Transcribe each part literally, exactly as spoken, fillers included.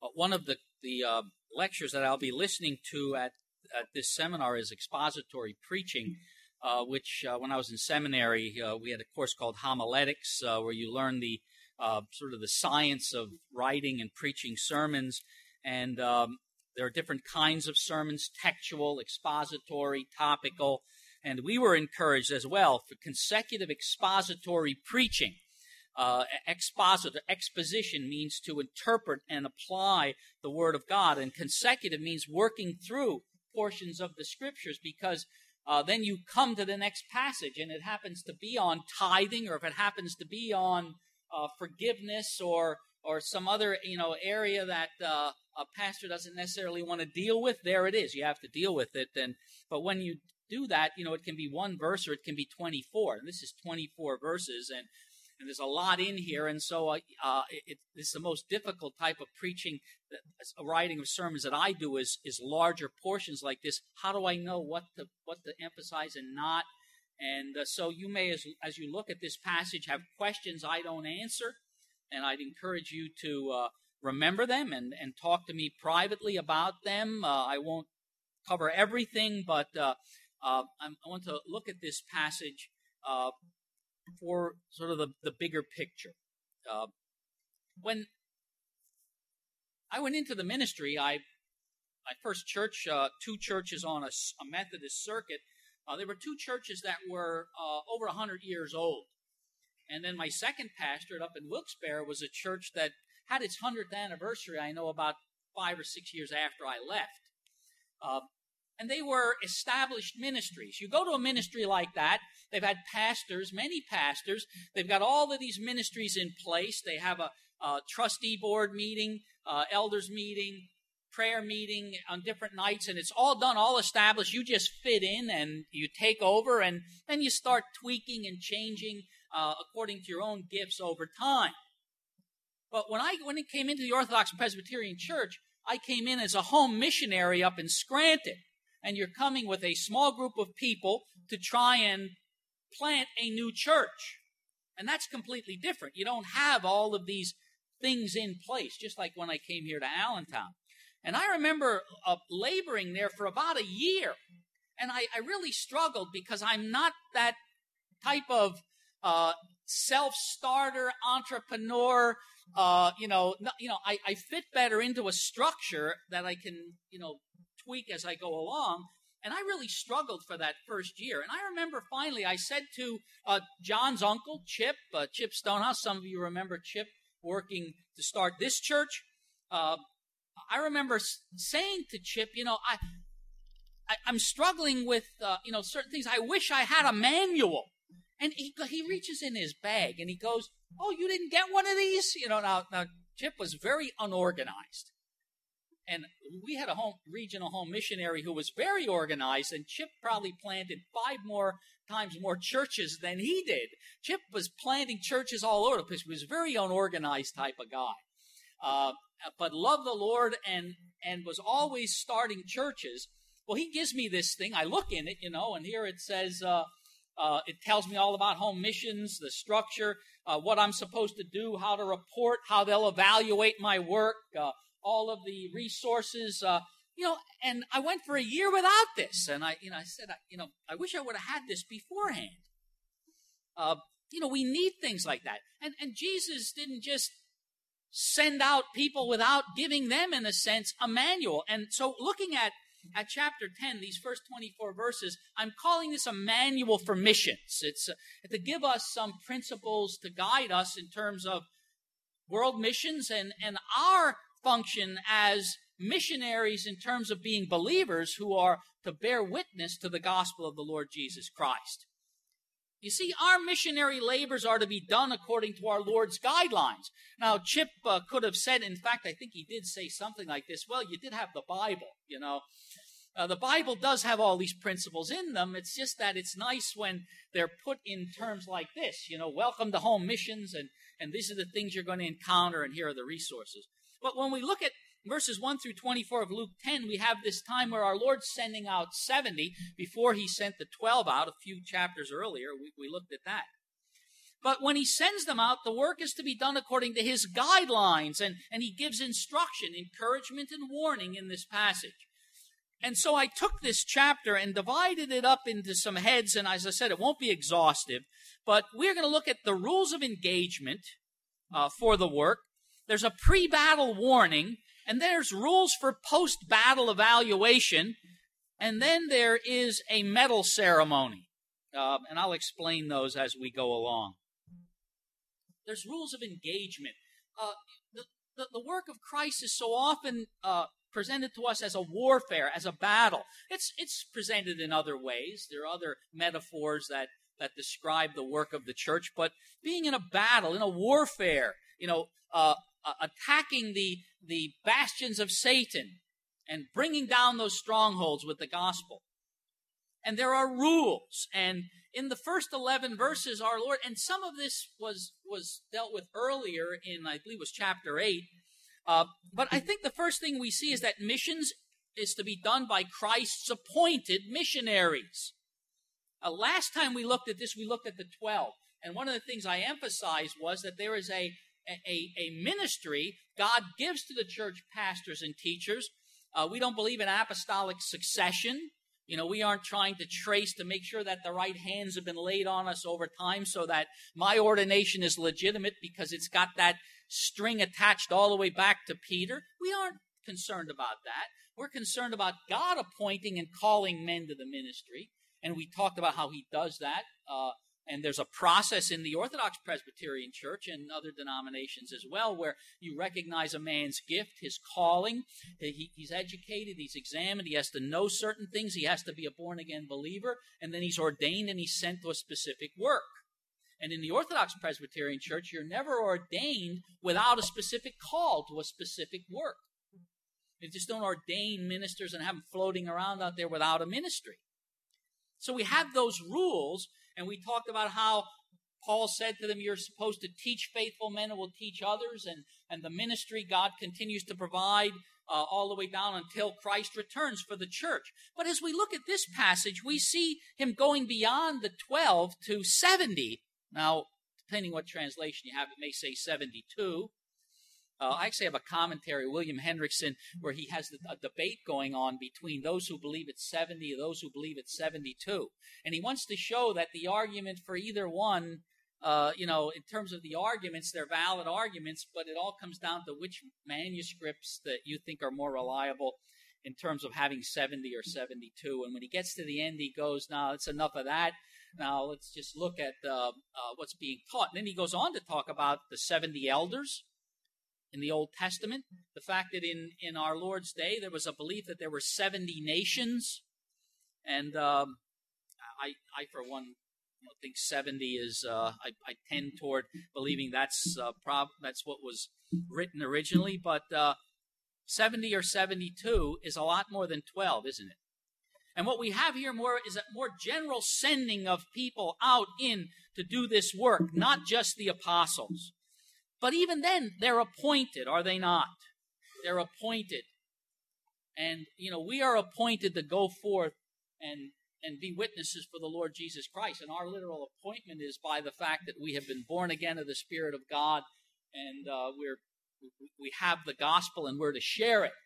one of the, the uh, lectures that I'll be listening to at, at this seminar is expository preaching, uh, which uh, when I was in seminary, uh, we had a course called homiletics, uh, where you learn the uh, sort of the science of writing and preaching sermons. And um, there are different kinds of sermons: textual, expository, topical. And we were encouraged as well for consecutive expository preaching. Uh, expositor, exposition means to interpret and apply the Word of God, and consecutive means working through portions of the Scriptures, because uh, then you come to the next passage, and it happens to be on tithing, or if it happens to be on uh, forgiveness, or or some other you know area that uh, a pastor doesn't necessarily want to deal with. There it is. You have to deal with it. And but when you do that, you know, it can be one verse or it can be twenty-four. And this is twenty-four verses, and, and there's a lot in here. And so uh, uh, it, it's the most difficult type of preaching, a writing of sermons that I do is is larger portions like this. How do I know what to what to emphasize and not? And uh, so you may, as as you look at this passage, have questions I don't answer, and I'd encourage you to uh, remember them and, and talk to me privately about them. Uh, I won't cover everything, but uh, Uh, I want to look at this passage uh, for sort of the, the bigger picture. Uh, when I went into the ministry, I my first church, uh, two churches on a, a Methodist circuit, uh, there were two churches that were uh, over one hundred years old. And then my second pastorate up in Wilkes-Barre was a church that had its hundredth anniversary, I know, about five or six years after I left. Uh, And they were established ministries. You go to a ministry like that, they've had pastors, many pastors. They've got all of these ministries in place. They have a, a trustee board meeting, uh, elders meeting, prayer meeting on different nights, and it's all done, all established. You just fit in and you take over, and then you start tweaking and changing uh, according to your own gifts over time. But when I when it came into the Orthodox Presbyterian Church, I came in as a home missionary up in Scranton. And you're coming with a small group of people to try and plant a new church. And that's completely different. You don't have all of these things in place, just like when I came here to Allentown. And I remember uh, laboring there for about a year. And I, I really struggled because I'm not that type of uh, self-starter, entrepreneur. Uh, you know, no, you know, I, I fit better into a structure that I can, you know, tweak as I go along, and I really struggled for that first year. And I remember finally I said to uh, John's uncle, Chip, uh, Chip Stonehouse, some of you remember Chip working to start this church. Uh, I remember saying to Chip, you know, I, I, I'm struggling with, uh, you know, certain things. I wish I had a manual. And he, he reaches in his bag and he goes, oh, you didn't get one of these? You know, now, now Chip was very unorganized. And we had a home regional home missionary who was very organized, and Chip probably planted five more times more churches than he did. Chip was planting churches all over the place. He was a very unorganized type of guy, uh, but loved the Lord and and was always starting churches. Well, he gives me this thing. I look in it, you know, and here it says, uh, uh, it tells me all about home missions, the structure, uh, what I'm supposed to do, how to report, how they'll evaluate my work, uh, all of the resources, uh, you know, and I went for a year without this. And I, you know, I said, you know, I wish I would have had this beforehand. Uh, you know, we need things like that. And, and Jesus didn't just send out people without giving them, in a sense, a manual. And so looking at, at chapter ten, these first twenty-four verses, I'm calling this a manual for missions. It's uh, to give us some principles to guide us in terms of world missions and, and our function as missionaries in terms of being believers who are to bear witness to the gospel of the Lord Jesus Christ. You see, our missionary labors are to be done according to our Lord's guidelines. Now, Chip uh, could have said, in fact, I think he did say something like this, well, you did have the Bible, you know. Uh, the Bible does have all these principles in them. It's just that it's nice when they're put in terms like this, you know, welcome to home missions, and, and these are the things you're going to encounter, and here are the resources. But when we look at verses one through twenty-four of Luke ten, we have this time where our Lord's sending out seventy before he sent the twelve out a few chapters earlier. We, we looked at that. But when he sends them out, the work is to be done according to his guidelines, and, and he gives instruction, encouragement, and warning in this passage. And so I took this chapter and divided it up into some heads, and as I said, it won't be exhaustive, but we're going to look at the rules of engagement uh, for the work. There's a pre-battle warning, and there's rules for post-battle evaluation, and then there is a medal ceremony, uh, and I'll explain those as we go along. There's rules of engagement. Uh, the, the, the work of Christ is so often uh, presented to us as a warfare, as a battle. It's it's presented in other ways. There are other metaphors that, that describe the work of the church, but being in a battle, in a warfare, you know, uh, uh, attacking the, the bastions of Satan and bringing down those strongholds with the gospel. And there are rules, and in the first eleven verses, our Lord, and some of this was was dealt with earlier in, I believe it was chapter eight, uh, but I think the first thing we see is that missions is to be done by Christ's appointed missionaries. Uh, last time we looked at this, we looked at the twelve, and one of the things I emphasized was that there is a, a, a ministry God gives to the church pastors and teachers. Uh, we don't believe in apostolic succession. You know, we aren't trying to trace to make sure that the right hands have been laid on us over time so that my ordination is legitimate because it's got that string attached all the way back to Peter. We aren't concerned about that. We're concerned about God appointing and calling men to the ministry. And we talked about how he does that. Uh, and there's a process in the Orthodox Presbyterian Church and other denominations as well where you recognize a man's gift, his calling. He, he's educated, he's examined, he has to know certain things, he has to be a born-again believer, and then he's ordained and he's sent to a specific work. And in the Orthodox Presbyterian Church, you're never ordained without a specific call to a specific work. You just don't ordain ministers and have them floating around out there without a ministry. So we have those rules, and we talked about how Paul said to them, you're supposed to teach faithful men who will teach others, and, and the ministry God continues to provide uh, all the way down until Christ returns for the church. But as we look at this passage, we see him going beyond the twelve to seventy. Now, depending what translation you have, it may say seventy-two. Uh, I actually have a commentary, William Hendrickson, where he has a debate going on between those who believe it's seventy and those who believe it's seventy-two. And he wants to show that the argument for either one, uh, you know, in terms of the arguments, they're valid arguments, but it all comes down to which manuscripts that you think are more reliable in terms of having seventy or seventy-two. And when he gets to the end, he goes, no, it's enough of that. Now let's just look at uh, uh, what's being taught. And then he goes on to talk about the seventy elders in the Old Testament, the fact that in, in our Lord's day there was a belief that there were seventy nations, and um, I, I for one think seventy is, uh, I, I tend toward believing that's uh, prob- that's what was written originally, but uh, seventy or seventy-two is a lot more than twelve, isn't it? And what we have here more is a more general sending of people out in to do this work, not just the apostles. But even then, they're appointed, are they not? They're appointed. And, you know, we are appointed to go forth and, and be witnesses for the Lord Jesus Christ. And our literal appointment is by the fact that we have been born again of the Spirit of God, and uh, we're, we have the gospel and we're to share it.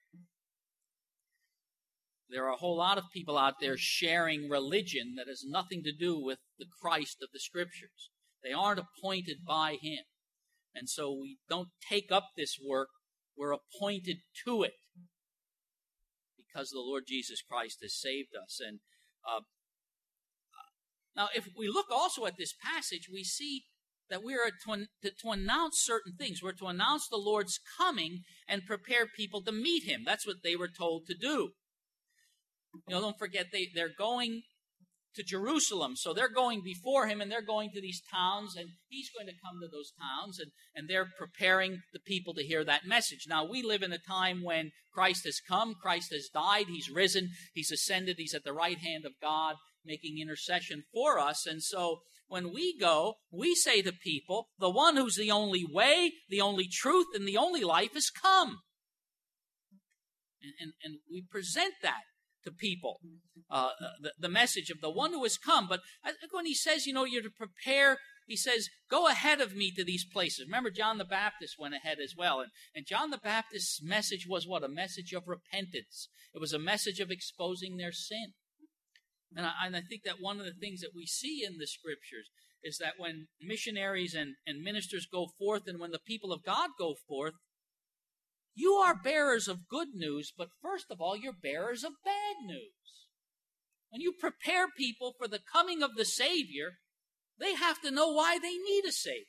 There are a whole lot of people out there sharing religion that has nothing to do with the Christ of the Scriptures. They aren't appointed by him. And so we don't take up this work. We're appointed to it because the Lord Jesus Christ has saved us. And uh, now, if we look also at this passage, we see that we are to, to, to announce certain things. We're to announce the Lord's coming and prepare people to meet him. That's what they were told to do. You know, don't forget, they, they're going to Jerusalem. So they're going before him, and they're going to these towns, and he's going to come to those towns, and, and they're preparing the people to hear that message. Now, we live in a time when Christ has come, Christ has died, he's risen, he's ascended, he's at the right hand of God, making intercession for us. And so when we go, we say to people, the one who's the only way, the only truth, and the only life has come. And, and, and we present that to people, uh, the, the message of the one who has come. But I think when he says, you know, you're to prepare he says, go ahead of me to these places. Remember, John the Baptist went ahead as well. And, and John the Baptist's message was what? A message of repentance. It was a message of exposing their sin. And I, and I think that one of the things that we see in the Scriptures is that when missionaries and, and ministers go forth and when the people of God go forth, you are bearers of good news, but first of all, you're bearers of bad news. When you prepare people for the coming of the Savior, they have to know why they need a Savior.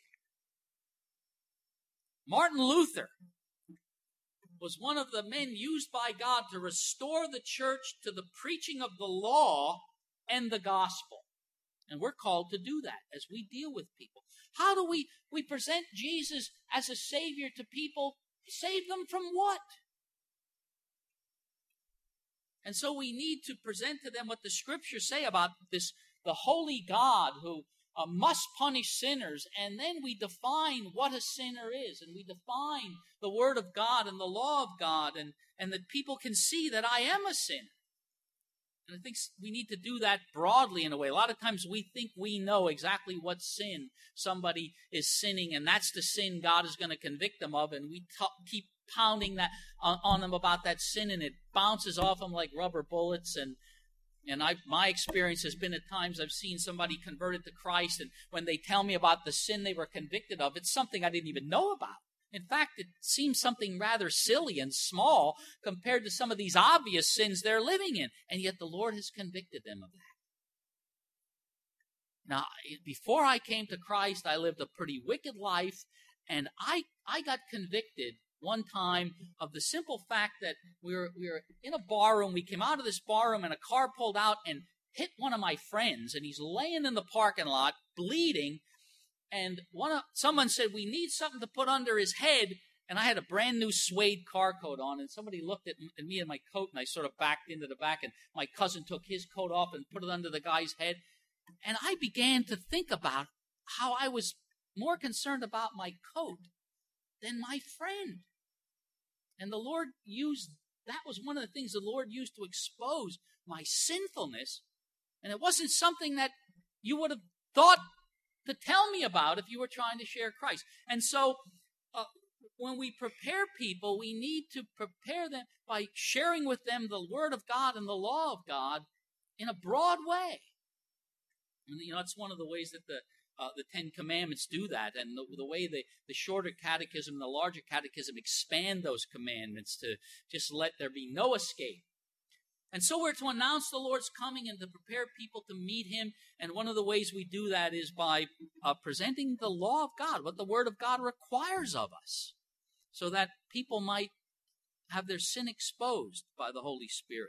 Martin Luther was one of the men used by God to restore the church to the preaching of the law and the gospel. And we're called to do that as we deal with people. How do we, we present Jesus as a Savior to people? Save them from what? And so we need to present to them what the Scriptures say about this, the holy God who uh, must punish sinners. And then we define what a sinner is. And we define the Word of God and the law of God. And, and that people can see that I am a sinner. And I think we need to do that broadly in a way. A lot of times we think we know exactly what sin somebody is sinning, and that's the sin God is going to convict them of, and we t- keep pounding that on, on them about that sin, and it bounces off them like rubber bullets. And and I, my experience has been at times I've seen somebody converted to Christ, and when they tell me about the sin they were convicted of, it's something I didn't even know about. In fact, it seems something rather silly and small compared to some of these obvious sins they're living in. And yet the Lord has convicted them of that. Now, before I came to Christ, I lived a pretty wicked life. And I, I got convicted one time of the simple fact that we were, we were in a bar room. We came out of this bar room and a car pulled out and hit one of my friends. And he's laying in the parking lot, bleeding. And one of, someone said, we need something to put under his head. And I had a brand new suede car coat on. And somebody looked at me and my coat, and I sort of backed into the back. And my cousin took his coat off and put it under the guy's head. And I began to think about how I was more concerned about my coat than my friend. And the Lord used, that was one of the things the Lord used to expose my sinfulness. And it wasn't something that you would have thought to tell me about if you were trying to share Christ. And so uh, when we prepare people, we need to prepare them by sharing with them the Word of God and the law of God in a broad way. And, you know, it's one of the ways that the uh, the Ten Commandments do that, and the, the way the, the shorter catechism and the larger catechism expand those commandments to just let there be no escape. And so we're to announce the Lord's coming and to prepare people to meet Him. And one of the ways we do that is by uh, presenting the law of God, what the Word of God requires of us, so that people might have their sin exposed by the Holy Spirit.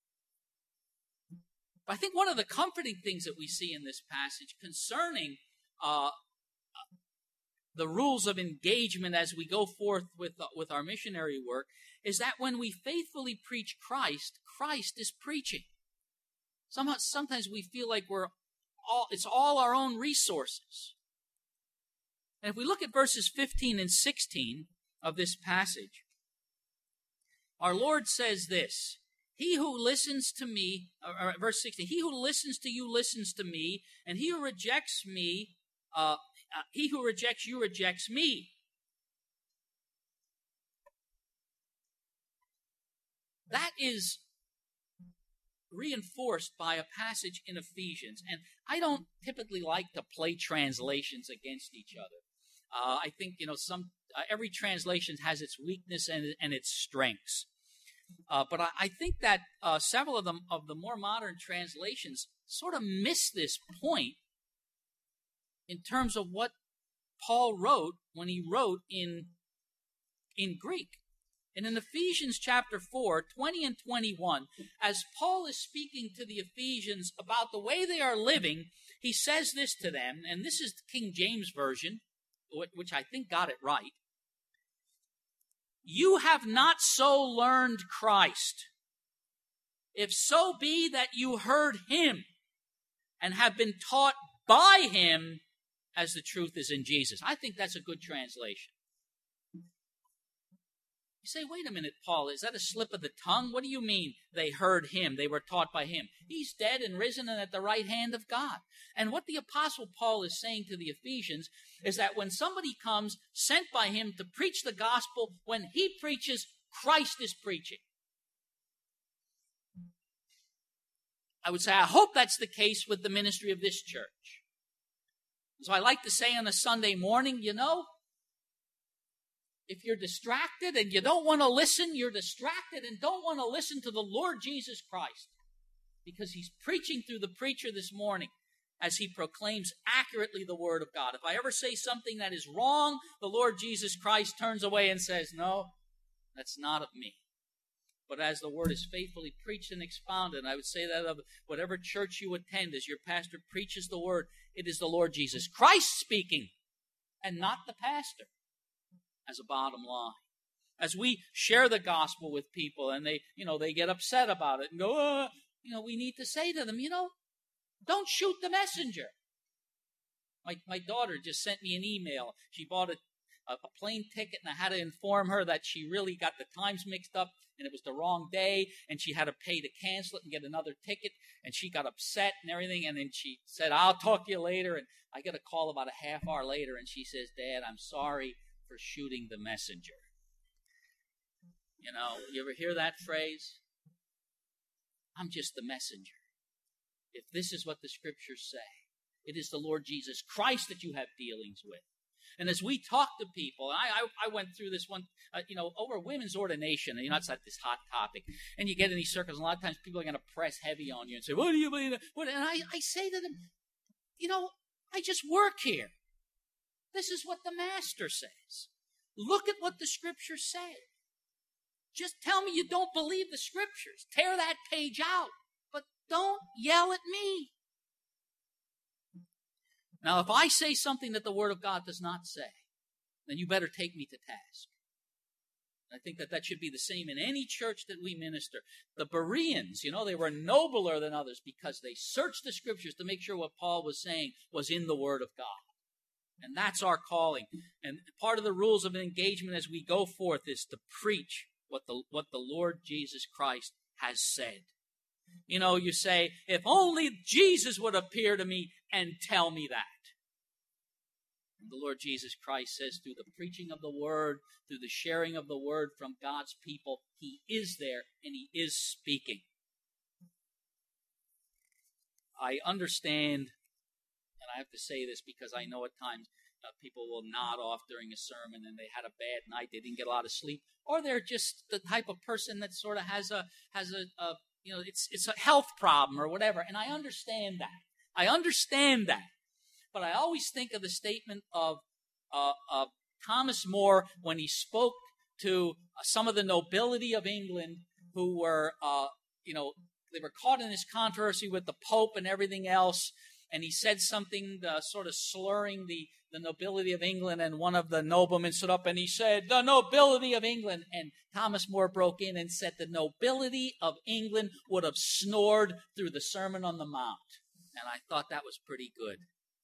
But I think one of the comforting things that we see in this passage concerning uh, the rules of engagement as we go forth with, uh, with our missionary work is that when we faithfully preach Christ, Christ is preaching. Somehow, sometimes we feel like we're all, it's all our own resources. And if we look at verses fifteen and sixteen of this passage, our Lord says this, he who listens to me, or, or verse sixteen, he who listens to you listens to me, and he who rejects me, uh, uh, he who rejects you rejects me. That is reinforced by a passage in Ephesians. And I don't typically like to play translations against each other. Uh, I think, you know, some uh, every translation has its weakness and, and its strengths. Uh, but I, I think that uh, several of them of the more modern translations sort of miss this point in terms of what Paul wrote when he wrote in in Greek. And in Ephesians chapter four, twenty and twenty-one, as Paul is speaking to the Ephesians about the way they are living, he says this to them, and this is the King James Version, which I think got it right. You have not so learned Christ, if so be that you heard Him and have been taught by Him as the truth is in Jesus. I think that's a good translation. You say, wait a minute, Paul, is that a slip of the tongue? What do you mean they heard him, they were taught by him? He's dead and risen and at the right hand of God. And what the Apostle Paul is saying to the Ephesians is that when somebody comes sent by him to preach the gospel, when he preaches, Christ is preaching. I would say, I hope that's the case with the ministry of this church. So I like to say on a Sunday morning, you know, if you're distracted and you don't want to listen, you're distracted and don't want to listen to the Lord Jesus Christ, because he's preaching through the preacher this morning as he proclaims accurately the word of God. If I ever say something that is wrong, the Lord Jesus Christ turns away and says, no, that's not of me. But as the word is faithfully preached and expounded, and I would say that of whatever church you attend, as your pastor preaches the word, it is the Lord Jesus Christ speaking and not the pastor, as a bottom line. As we share the gospel with people and they, you know, they get upset about it and go, oh, you know, we need to say to them, you know, don't shoot the messenger. My, my daughter just sent me an email. She bought a, a, a plane ticket and I had to inform her that she really got the times mixed up and it was the wrong day and she had to pay to cancel it and get another ticket, and she got upset and everything, and then she said, I'll talk to you later. And I get a call about a half hour later and she says, Dad, I'm sorry for shooting the messenger. You know, you ever hear that phrase? I'm just the messenger. If this is what the scriptures say, it is the Lord Jesus Christ that you have dealings with. And as we talk to people, I, I, I went through this one, uh, you know, over women's ordination. And, you know, it's like this hot topic. And you get in these circles, and a lot of times people are going to press heavy on you and say, what do you mean? What? And I, I say to them, you know, I just work here. This is what the master says. Look at what the scriptures say. Just tell me you don't believe the scriptures. Tear that page out. But don't yell at me. Now, if I say something that the Word of God does not say, then you better take me to task. I think that that should be the same in any church that we minister. The Bereans, you know, they were nobler than others because they searched the scriptures to make sure what Paul was saying was in the Word of God. And that's our calling. And part of the rules of engagement as we go forth is to preach what the, what the Lord Jesus Christ has said. You know, you say, if only Jesus would appear to me and tell me that. And the Lord Jesus Christ says, through the preaching of the word, through the sharing of the word from God's people, he is there and he is speaking. I understand, and I have to say this because I know at times uh, people will nod off during a sermon and they had a bad night, they didn't get a lot of sleep, or they're just the type of person that sort of has a has a, a you know, it's it's a health problem or whatever, and I understand that. I understand that. But I always think of the statement of, uh, of Thomas More when he spoke to some of the nobility of England who were, uh, you know, they were caught in this controversy with the Pope and everything else, and he said something uh, sort of slurring the, the nobility of England, and one of the noblemen stood up and he said, the nobility of England. And Thomas More broke in and said, the nobility of England would have snored through the Sermon on the Mount. And I thought that was pretty good.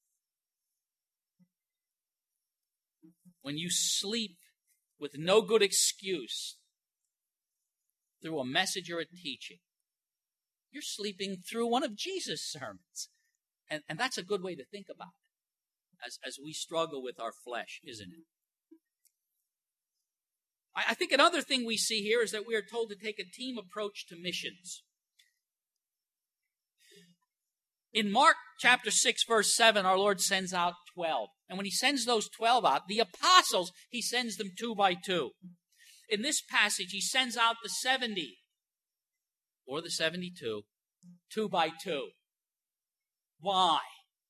When you sleep with no good excuse through a message or a teaching, you're sleeping through one of Jesus' sermons. And, and that's a good way to think about it as, as we struggle with our flesh, isn't it? I, I think another thing we see here is that we are told to take a team approach to missions. In Mark chapter six, verse seven, our Lord sends out twelve. And when he sends those twelve out, the apostles, he sends them two by two. In this passage, he sends out the seventy, or the seventy-two, two by two. Why?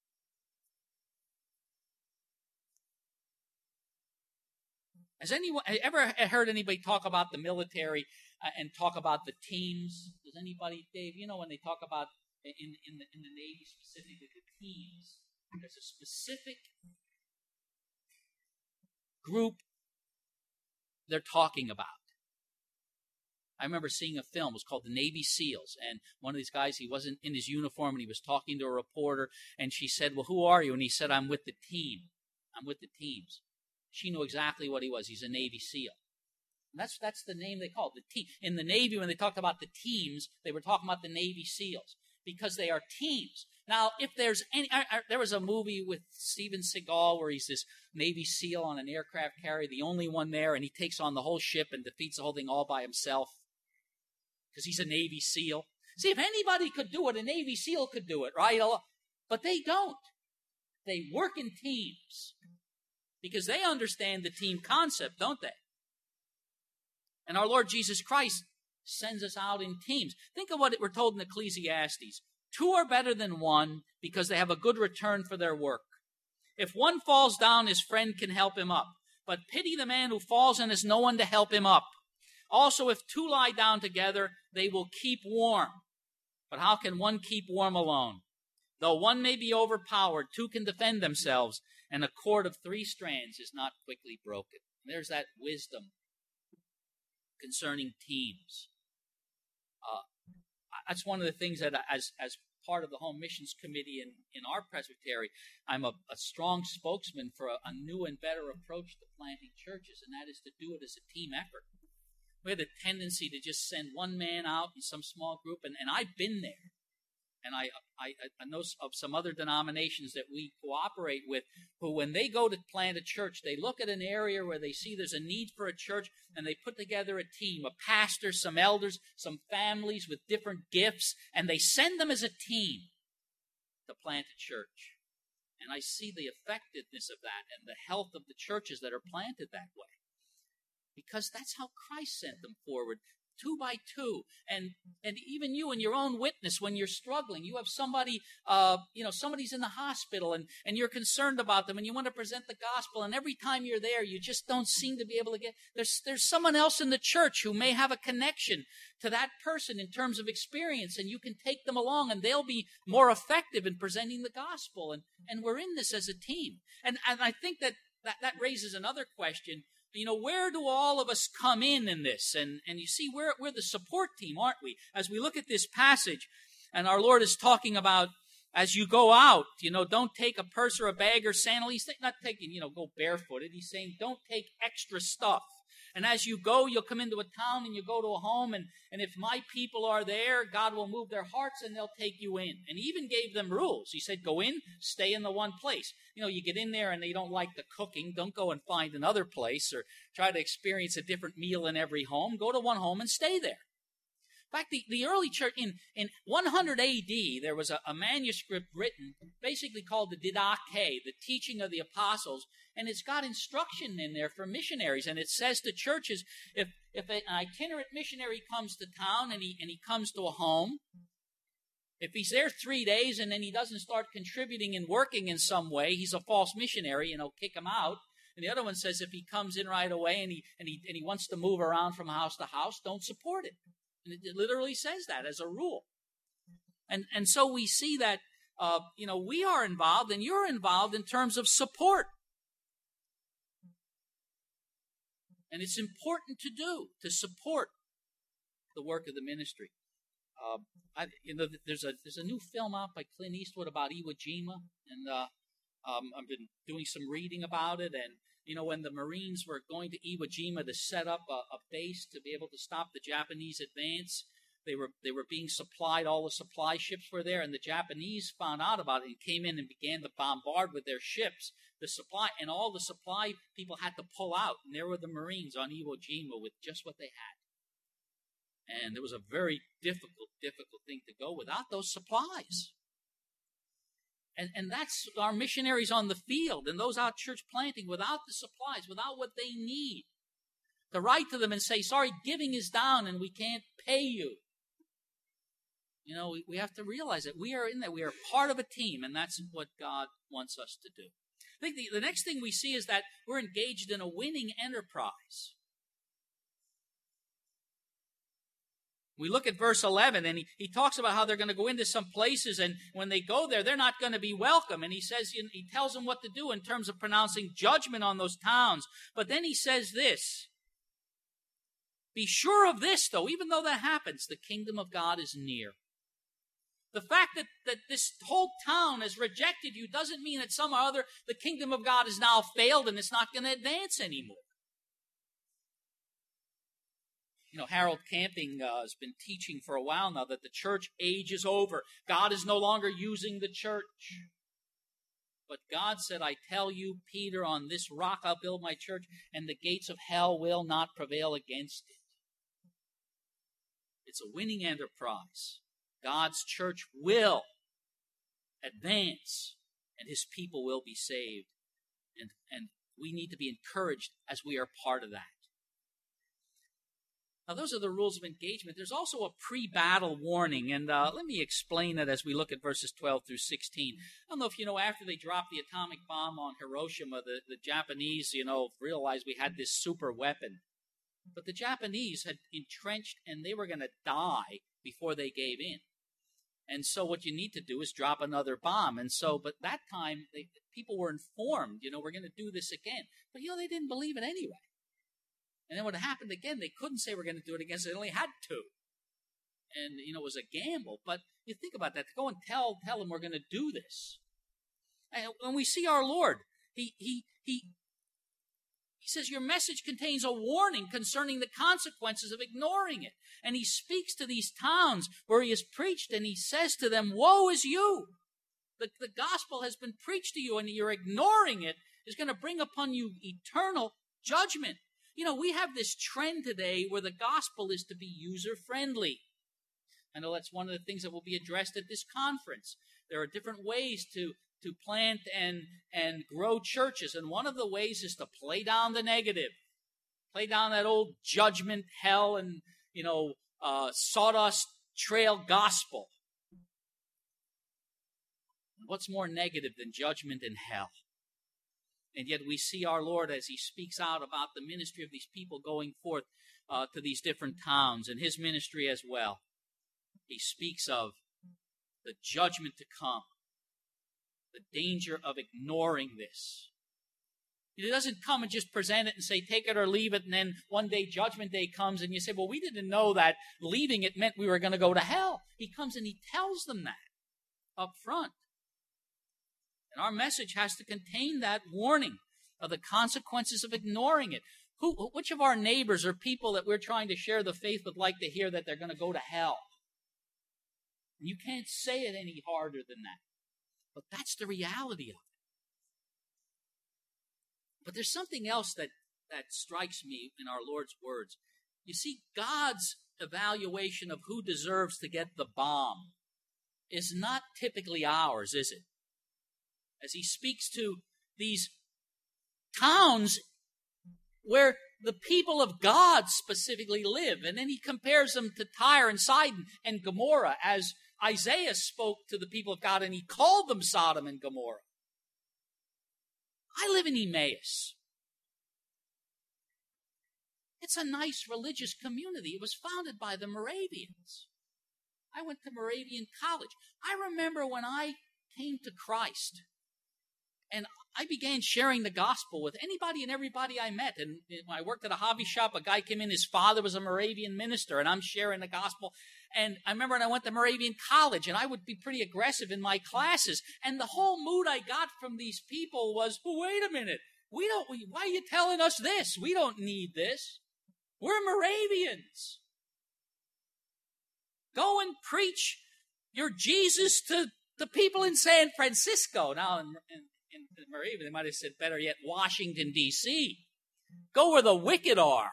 Has anyone ever heard anybody talk about the military uh, and talk about the teams? Does anybody, Dave, you know when they talk about in, in, the, in the Navy specifically, the teams, there's a specific group they're talking about. I remember seeing a film, it was called The Navy SEALs, and one of these guys, he wasn't in his uniform, and he was talking to a reporter, and she said, well, who are you? And he said, I'm with the team. I'm with the teams. She knew exactly what he was. He's a Navy SEAL. And that's that's the name they call it, the team. In the Navy, when they talked about the teams, they were talking about the Navy SEALs because they are teams. Now, if there's any, I, I, there was a movie with Steven Seagal where he's this Navy SEAL on an aircraft carrier, the only one there, and he takes on the whole ship and defeats the whole thing all by himself because he's a Navy SEAL. See, if anybody could do it, a Navy SEAL could do it, right? But they don't. They work in teams because they understand the team concept, don't they? And our Lord Jesus Christ sends us out in teams. Think of what we're told in Ecclesiastes. Two are better than one because they have a good return for their work. If one falls down, his friend can help him up. But pity the man who falls and has no one to help him up. Also, if two lie down together, they will keep warm. But how can one keep warm alone? Though one may be overpowered, two can defend themselves, and a cord of three strands is not quickly broken. There's that wisdom concerning teams. Uh, that's one of the things that as, as part of the Home Missions Committee in, in our presbytery, I'm a, a strong spokesman for a, a new and better approach to planting churches, and that is to do it as a team effort. We have a tendency to just send one man out in some small group, and, and I've been there. And I, I, I know of some other denominations that we cooperate with who, when they go to plant a church, they look at an area where they see there's a need for a church, and they put together a team, a pastor, some elders, some families with different gifts, and they send them as a team to plant a church. And I see the effectiveness of that and the health of the churches that are planted that way. Because that's how Christ sent them forward, two by two. And and even you in your own witness, when you're struggling, you have somebody, uh, you know, somebody's in the hospital and, and you're concerned about them and you want to present the gospel. And every time you're there, you just don't seem to be able to get, there's, there's someone else in the church who may have a connection to that person in terms of experience, and you can take them along and they'll be more effective in presenting the gospel. And, and we're in this as a team. And, and I think that, that that raises another question. You know, where do all of us come in in this? And, and you see, we're, we're the support team, aren't we? As we look at this passage, and our Lord is talking about, as you go out, you know, don't take a purse or a bag or sandal. He's not taking, you know, go barefooted. He's saying, don't take extra stuff. And as you go, you'll come into a town and you go to a home, and, and if my people are there, God will move their hearts and they'll take you in. And he even gave them rules. He said, go in, stay in the one place. You know, you get in there and they don't like the cooking. Don't go and find another place or try to experience a different meal in every home. Go to one home and stay there. In fact, the, the early church, in, in one hundred A D, there was a, a manuscript written basically called the Didache, the teaching of the apostles, and it's got instruction in there for missionaries. And it says to churches, if, if an itinerant missionary comes to town and he, and he comes to a home, if he's there three days and then he doesn't start contributing and working in some way, he's a false missionary, and he'll kick him out. And the other one says if he comes in right away and he, and he, and he wants to move around from house to house, don't support it. And it literally says that as a rule. And and so we see that, uh, you know, we are involved and you're involved in terms of support. And it's important to do, to support the work of the ministry. Uh, I, you know, there's a there's a new film out by Clint Eastwood about Iwo Jima, and uh, um, I've been doing some reading about it. And you know, when the Marines were going to Iwo Jima to set up a, a base to be able to stop the Japanese advance, they were they were being supplied. All the supply ships were there, and the Japanese found out about it and came in and began to bombard with their ships the supply, and all the supply people had to pull out. And there were the Marines on Iwo Jima with just what they had. And it was a very difficult, difficult thing to go without those supplies. And, and that's our missionaries on the field and those out church planting without the supplies, without what they need. To write to them and say, sorry, giving is down and we can't pay you. You know, we, we have to realize that we are in there. We are part of a team, and that's what God wants us to do. I think the, the next thing we see is that we're engaged in a winning enterprise. We look at verse eleven, and he, he talks about how they're going to go into some places, and when they go there, they're not going to be welcome. And he says, he tells them what to do in terms of pronouncing judgment on those towns. But then he says this, be sure of this, though, even though that happens, the kingdom of God is near. The fact that, that this whole town has rejected you doesn't mean that some or other, the kingdom of God has now failed and it's not going to advance anymore. You know, Harold Camping uh, has been teaching for a while now that the church age is over. God is no longer using the church. But God said, I tell you, Peter, on this rock I'll build my church, and the gates of hell will not prevail against it. It's a winning enterprise. God's church will advance, and his people will be saved. And, and we need to be encouraged as we are part of that. Now, those are the rules of engagement. There's also a pre-battle warning, and uh, let me explain it as we look at verses twelve through sixteen. I don't know if you know, after they dropped the atomic bomb on Hiroshima, the, the Japanese, you know, realized we had this super weapon. But the Japanese had entrenched, and they were going to die before they gave in. And so what you need to do is drop another bomb. And so, but that time, they, people were informed, you know, we're going to do this again. But, you know, they didn't believe it anyway. And then when it happened again, they couldn't say we're going to do it again, so they only had to. And, you know, it was a gamble. But you think about that. To go and tell tell them we're going to do this. And when we see our Lord, he, he, he, he says, your message contains a warning concerning the consequences of ignoring it. And he speaks to these towns where he has preached, and he says to them, woe is you. The, the gospel has been preached to you, and you're ignoring it is going to bring upon you eternal judgment. You know, we have this trend today where the gospel is to be user-friendly. I know that's one of the things that will be addressed at this conference. There are different ways to, to plant and, and grow churches, and one of the ways is to play down the negative. Play down that old judgment, hell, and, you know, uh, sawdust trail gospel. What's more negative than judgment and hell? And yet we see our Lord as he speaks out about the ministry of these people going forth uh, to these different towns, and his ministry as well. He speaks of the judgment to come, the danger of ignoring this. He doesn't come and just present it and say, take it or leave it, and then one day judgment day comes and you say, well, we didn't know that leaving it meant we were going to go to hell. He comes and he tells them that up front. And our message has to contain that warning of the consequences of ignoring it. Who, which of our neighbors or people that we're trying to share the faith with like to hear that they're going to go to hell? And you can't say it any harder than that. But that's the reality of it. But there's something else that, that strikes me in our Lord's words. You see, God's evaluation of who deserves to get the bomb is not typically ours, is it? As he speaks to these towns where the people of God specifically live. And then he compares them to Tyre and Sidon and Gomorrah, as Isaiah spoke to the people of God, and he called them Sodom and Gomorrah. I live in Emmaus. It's a nice religious community. It was founded by the Moravians. I went to Moravian college. I remember when I came to Christ, and I began sharing the gospel with anybody and everybody I met. And when I worked at a hobby shop, a guy came in, his father was a Moravian minister, and I'm sharing the gospel. And I remember when I went to Moravian college, and I would be pretty aggressive in my classes. And the whole mood I got from these people was, well, wait a minute. We don't, why are you telling us this? We don't need this. We're Moravians. Go and preach your Jesus to the people in San Francisco. Now, in, in In Moravian, they might have said better yet, Washington, D C Go where the wicked are.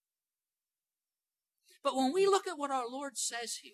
But when we look at what our Lord says here,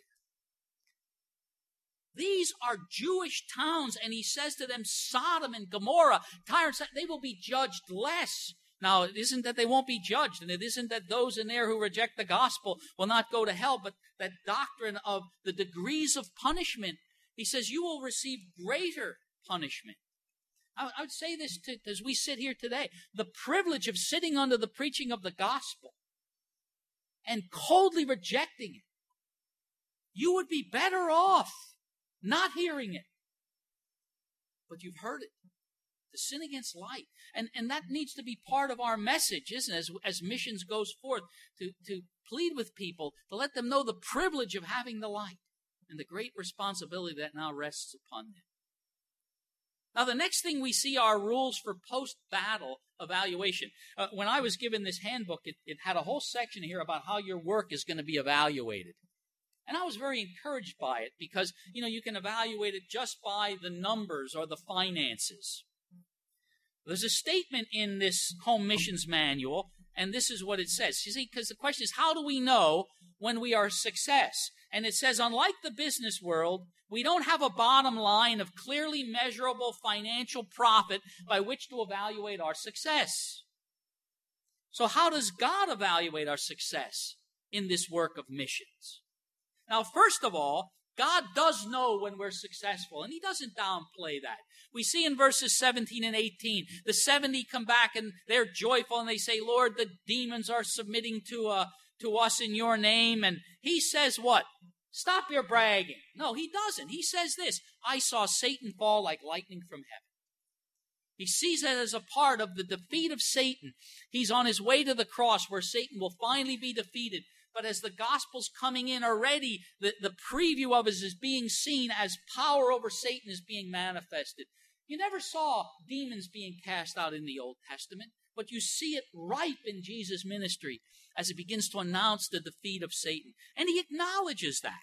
these are Jewish towns, and he says to them, Sodom and Gomorrah, Tyre and Sidon, they will be judged less. Now, it isn't that they won't be judged, and it isn't that those in there who reject the gospel will not go to hell, but that doctrine of the degrees of punishment, he says, you will receive greater punishment. I would say this to, as we sit here today, the privilege of sitting under the preaching of the gospel and coldly rejecting it. You would be better off not hearing it. But you've heard it. To sin against light. And, and that needs to be part of our message, isn't it? As, as missions goes forth, to, to plead with people, to let them know the privilege of having the light and the great responsibility that now rests upon them. Now, the next thing we see are rules for post-battle evaluation. Uh, when I was given this handbook, it, it had a whole section here about how your work is going to be evaluated. And I was very encouraged by it because, you know, you can evaluate it just by the numbers or the finances. There's a statement in this home missions manual, and this is what it says. You see, because the question is, how do we know when we are a success? And it says, unlike the business world, we don't have a bottom line of clearly measurable financial profit by which to evaluate our success. So how does God evaluate our success in this work of missions? Now, first of all, God does know when we're successful, and he doesn't downplay that. We see in verses seventeen and eighteen, the seventy come back and they're joyful and they say, Lord, the demons are submitting to uh, to us in your name. And he says what? Stop your bragging. No, he doesn't. He says this, I saw Satan fall like lightning from heaven. He sees it as a part of the defeat of Satan. He's on his way to the cross where Satan will finally be defeated. But as the gospel's coming in already, the, the preview of it is being seen as power over Satan is being manifested. You never saw demons being cast out in the Old Testament, but you see it ripe in Jesus' ministry as he begins to announce the defeat of Satan. And he acknowledges that.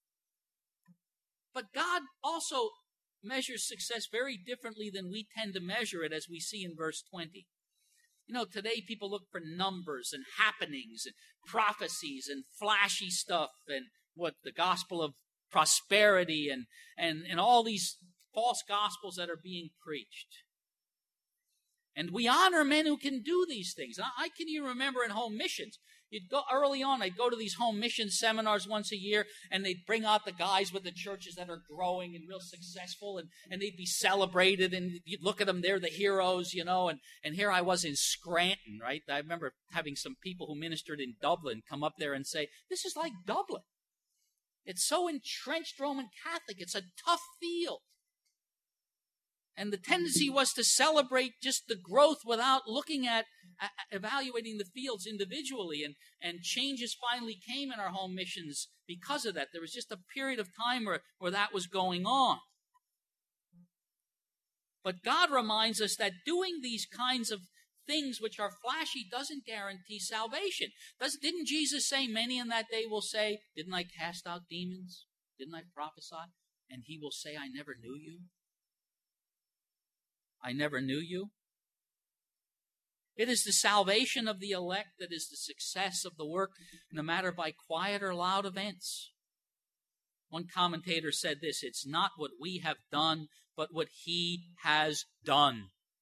But God also measures success very differently than we tend to measure it, as we see in verse twenty. You know, today people look for numbers and happenings and prophecies and flashy stuff and what the gospel of prosperity and, and, and all these false gospels that are being preached. And we honor men who can do these things. I, I can even remember in home missions, you'd go early on, I'd go to these home mission seminars once a year, and they'd bring out the guys with the churches that are growing and real successful, and, and they'd be celebrated, and you'd look at them, they're the heroes, you know, and, and here I was in Scranton, right? I remember having some people who ministered in Dublin come up there and say, this is like Dublin. It's so entrenched Roman Catholic, it's a tough field. And the tendency was to celebrate just the growth without looking at uh, evaluating the fields individually. And, and changes finally came in our home missions because of that. There was just a period of time where, where that was going on. But God reminds us that doing these kinds of things which are flashy doesn't guarantee salvation. Does, didn't Jesus say, many in that day will say, didn't I cast out demons? Didn't I prophesy? And he will say, I never knew you. I never knew you. It is the salvation of the elect that is the success of the work, no matter by quiet or loud events. One commentator said this, it's not what we have done, but what he has done.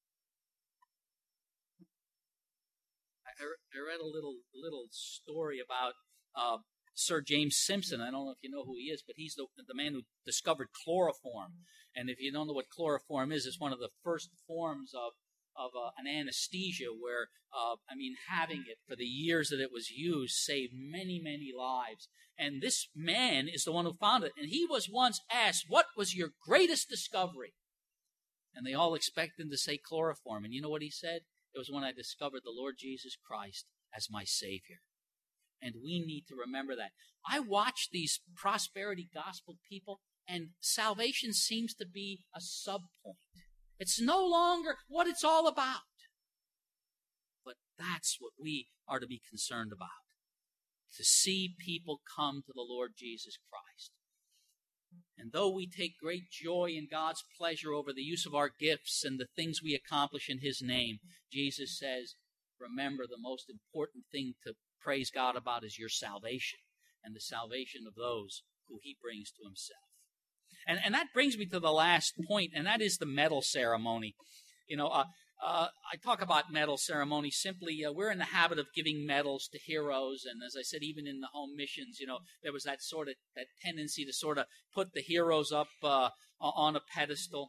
I, I read a little, little story about uh, Sir James Simpson. I don't know if you know who he is, but he's the, the man who discovered chloroform. And if you don't know what chloroform is, it's one of the first forms of, of uh, an anesthesia where, uh, I mean, having it for the years that it was used saved many, many lives. And this man is the one who found it. And he was once asked, what was your greatest discovery? And they all expected him to say chloroform. And you know what he said? It was when I discovered the Lord Jesus Christ as my Savior. And we need to remember that. I watch these prosperity gospel people, and salvation seems to be a sub-point. It's no longer what it's all about. But that's what we are to be concerned about. To see people come to the Lord Jesus Christ. And though we take great joy in God's pleasure over the use of our gifts and the things we accomplish in His name, Jesus says, remember the most important thing to praise God about is your salvation and the salvation of those who He brings to Himself. And, and that brings me to the last point, and that is the medal ceremony. You know, uh, uh, I talk about medal ceremony simply. Uh, we're in the habit of giving medals to heroes, and as I said, even in the home missions, you know, there was that sort of that tendency to sort of put the heroes up uh, on a pedestal.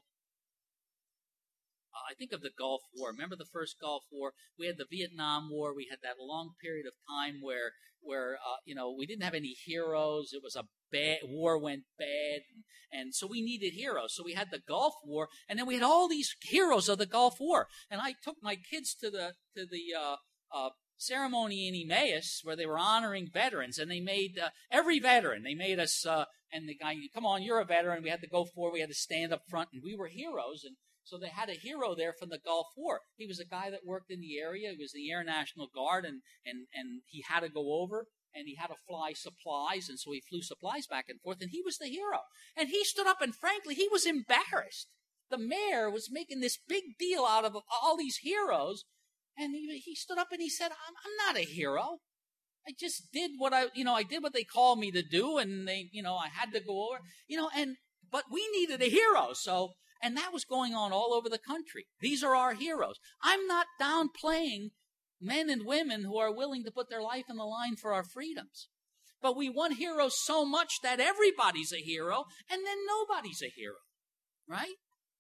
I think of the Gulf War. Remember the first Gulf War? We had the Vietnam War. We had that long period of time where, where uh, you know, we didn't have any heroes. It was a bad war, went bad, and, and so we needed heroes. So we had the Gulf War, and then we had all these heroes of the Gulf War. And I took my kids to the to the uh, uh, ceremony in Emmaus where they were honoring veterans, and they made uh, every veteran. They made us, uh, and the guy, come on, you're a veteran. We had to go forward. We had to stand up front, and we were heroes. And So they had a hero there from the Gulf War. He was a guy that worked in the area. He was the Air National Guard, and, and, and he had to go over, and he had to fly supplies, and so he flew supplies back and forth, and he was the hero. And he stood up, and frankly, he was embarrassed. The mayor was making this big deal out of all these heroes, and he, he stood up and he said, I'm, I'm not a hero. I just did what I, you know, I did what they called me to do, and they, you know, I had to go over, you know, and, but we needed a hero, so, and that was going on all over the country. These are our heroes. I'm not downplaying men and women who are willing to put their life on the line for our freedoms. But we want heroes so much that everybody's a hero, and then nobody's a hero, right?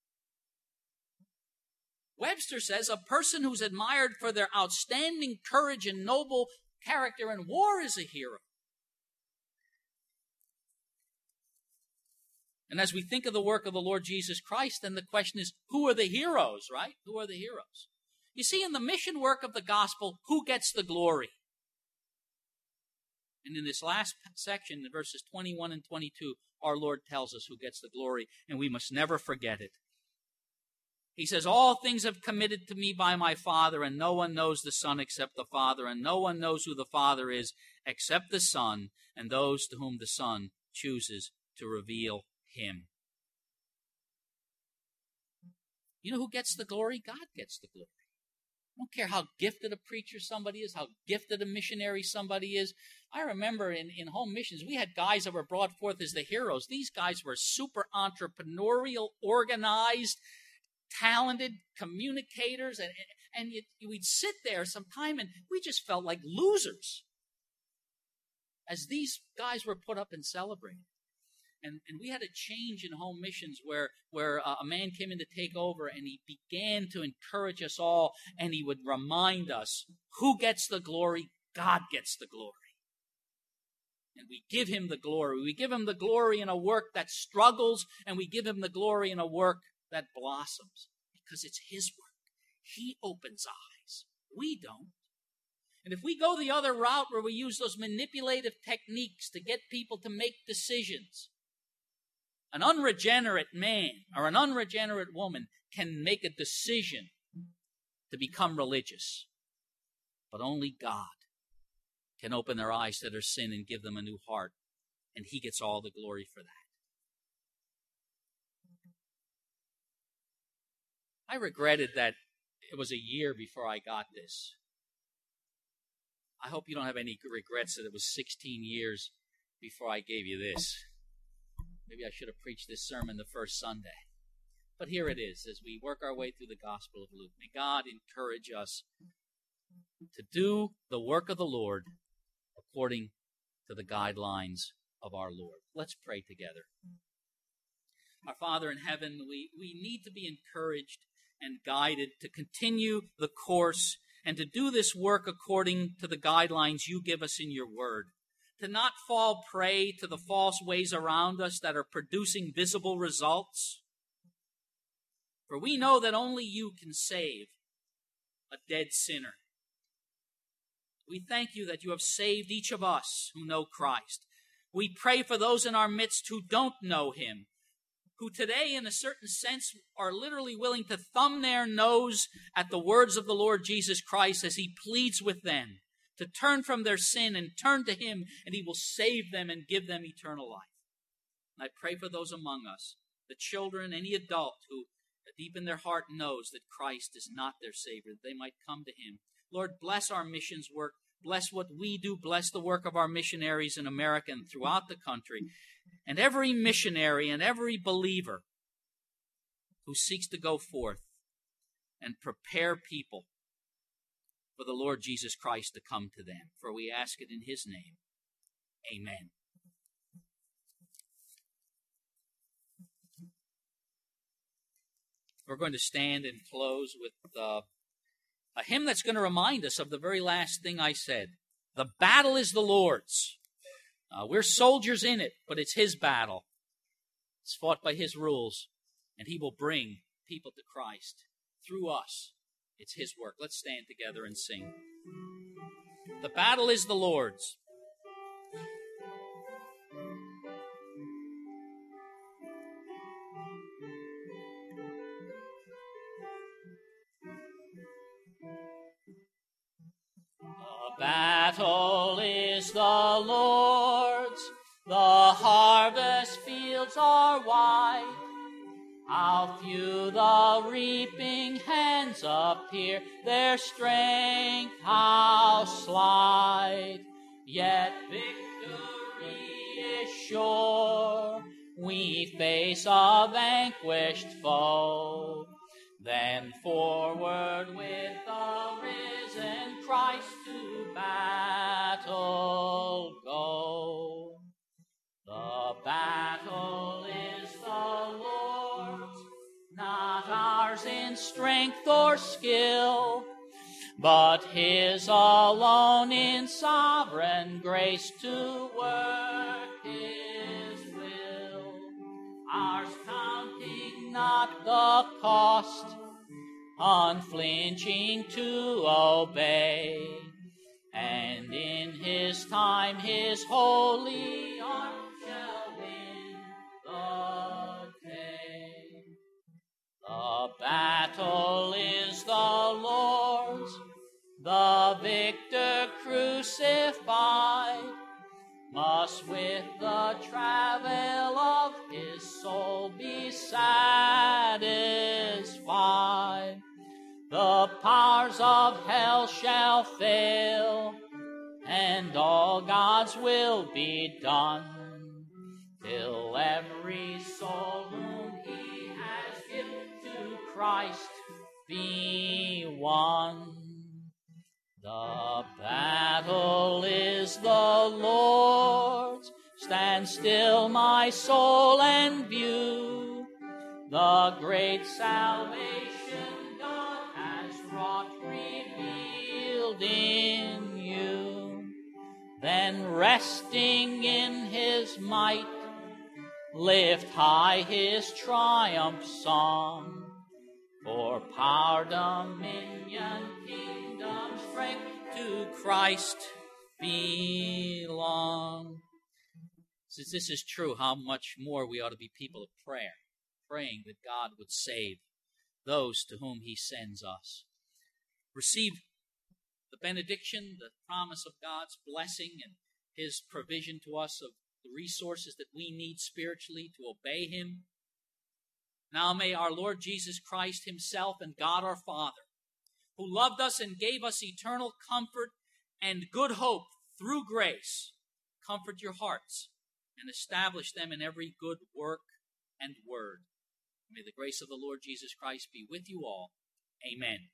Webster says a person who's admired for their outstanding courage and noble character in war is a hero. And as we think of the work of the Lord Jesus Christ, then the question is, who are the heroes, right? Who are the heroes? You see, in the mission work of the gospel, who gets the glory? And in this last section, in verses twenty-one and twenty-two, our Lord tells us who gets the glory, and we must never forget it. He says, all things have committed to me by my Father, and no one knows the Son except the Father, and no one knows who the Father is except the Son, and those to whom the Son chooses to reveal him. You know who gets the glory? God gets the glory. I don't care how gifted a preacher somebody is, how gifted a missionary somebody is. I remember in, in home missions, we had guys that were brought forth as the heroes. These guys were super entrepreneurial, organized, talented communicators, and, and you, we'd sit there sometime and we just felt like losers as these guys were put up and celebrated. And, and we had a change in home missions where, where uh, a man came in to take over, and he began to encourage us all, and he would remind us, who gets the glory? God gets the glory. And we give him the glory. We give him the glory in a work that struggles, and we give him the glory in a work that blossoms, because it's his work. He opens eyes. We don't. And if we go the other route where we use those manipulative techniques to get people to make decisions, an unregenerate man or an unregenerate woman can make a decision to become religious. But only God can open their eyes to their sin and give them a new heart. And he gets all the glory for that. I regretted that it was a year before I got this. I hope you don't have any regrets that it was sixteen years before I gave you this. Maybe I should have preached this sermon the first Sunday. But here it is, as we work our way through the Gospel of Luke. May God encourage us to do the work of the Lord according to the guidelines of our Lord. Let's pray together. Our Father in heaven, we, we need to be encouraged and guided to continue the course and to do this work according to the guidelines you give us in your word. To not fall prey to the false ways around us that are producing visible results. For we know that only you can save a dead sinner. We thank you that you have saved each of us who know Christ. We pray for those in our midst who don't know him, who today, in a certain sense, are literally willing to thumb their nose at the words of the Lord Jesus Christ as he pleads with them to turn from their sin and turn to him, and he will save them and give them eternal life. And I pray for those among us, the children, any adult who deep in their heart knows that Christ is not their Savior, that they might come to him. Lord, bless our missions work. Bless what we do. Bless the work of our missionaries in America and throughout the country. And every missionary and every believer who seeks to go forth and prepare people for the Lord Jesus Christ to come to them. For we ask it in his name. Amen. We're going to stand and close with uh, a hymn that's going to remind us of the very last thing I said. The battle is the Lord's. Uh, we're soldiers in it, but it's his battle. It's fought by his rules, and he will bring people to Christ through us. It's his work. Let's stand together and sing. The battle is the Lord's. battle is the Lord's, the harvest fields are wide. How few the reaping hands appear, their strength how slight. Yet victory is sure, we face a vanquished foe. Then forward with the risen Christ to battle go. The battle is the Lord's, not ours in strength or skill, but His alone in sovereign grace to work His will. Ours counting not the cost, unflinching to obey, and in His time His holy arm shall win the day. The battle is the Lord's, the victor crucified must with the travel of his soul be satisfied. The powers of hell shall fail, and all God's will be done, till every soul whom He has given to Christ be won. The battle is the Lord's, stand still, my soul, and view the great salvation God has wrought, revealed in you. Then resting in His might, lift high His triumph song. For power, dominion, kingdom, strength to Christ belong. Since this is true, how much more we ought to be people of prayer, praying that God would save those to whom He sends us. Receive the benediction, the promise of God's blessing and His provision to us of the resources that we need spiritually to obey Him. Now may our Lord Jesus Christ Himself and God our Father, who loved us and gave us eternal comfort and good hope through grace, comfort your hearts and establish them in every good work and word. May the grace of the Lord Jesus Christ be with you all. Amen.